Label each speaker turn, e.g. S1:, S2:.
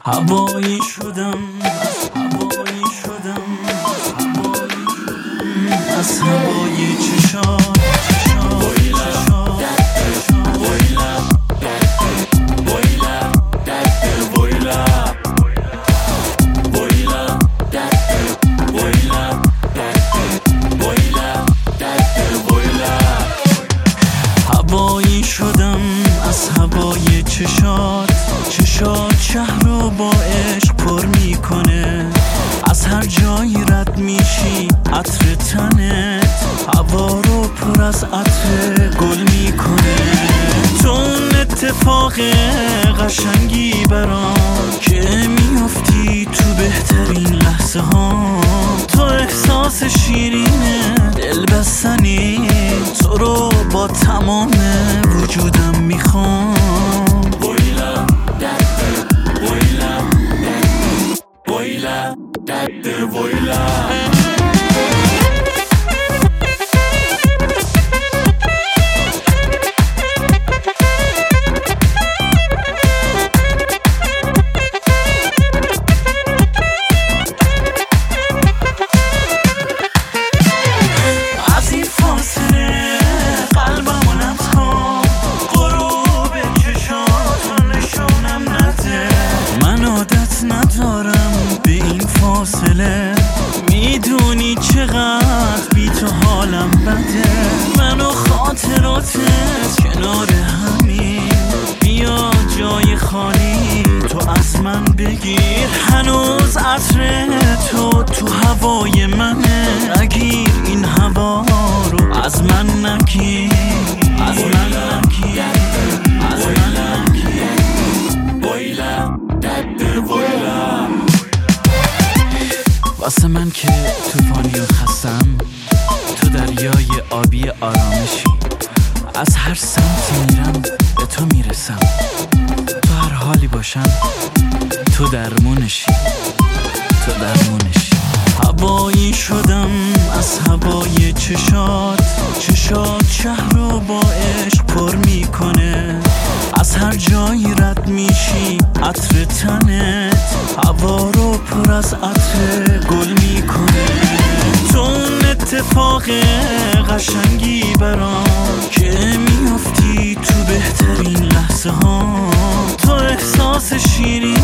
S1: هوایی شدم از هوای چشات هوایی شدم از هوای چشات شهر رو با عشق پر میکنه. از هر جایی رد میشی عطر تنت هوا رو پر از عطر گل میکنه. تو اون اتفاق قشنگی برام که میافتی تو بهترین لحظه ها. تو احساس شیرین دل بستنی تو رو با تمام وجودم میخوام. ندارم به این فاصله، میدونی چقدر بی تو حالم بده. من و خاطراتت کنار همین، بیا جای خالی تو از من بگیر. هنوز عطر تو هوای منه، نگیر این هوا رو از من نگیر، از من نگیر، از من نگیر. واسه من که طوفانی و خستم، تو دریای آبی آرامشی. از هر سمتی میرم به تو میرسم، تو هر حالی باشم تو درمونشی، تو درمونشی. هوایی شدم از هوای چشات شهر رو با عشق پر میکنه. از هر جایی رد میشی عطر تنت هوا رو پر از عطر گل میکنه. تو اون اتفاق قشنگی برام که میافتی تو بهترین لحظه ها. تو احساس شیرین